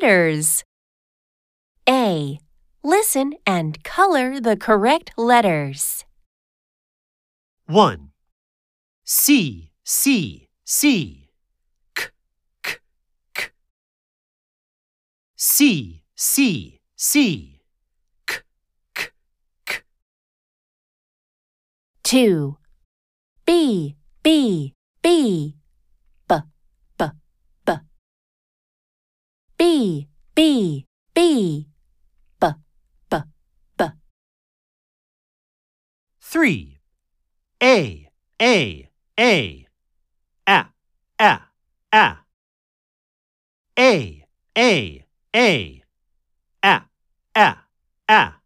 letters. A. Listen and color the correct letters. 1. C, C, C. K, K, K. C, C, C. K, K, K. 2. B, B, B. B, B, B. B, B, B. B, B, B. 3. A, A, A. A, A, A. A, A, A. A, A, A.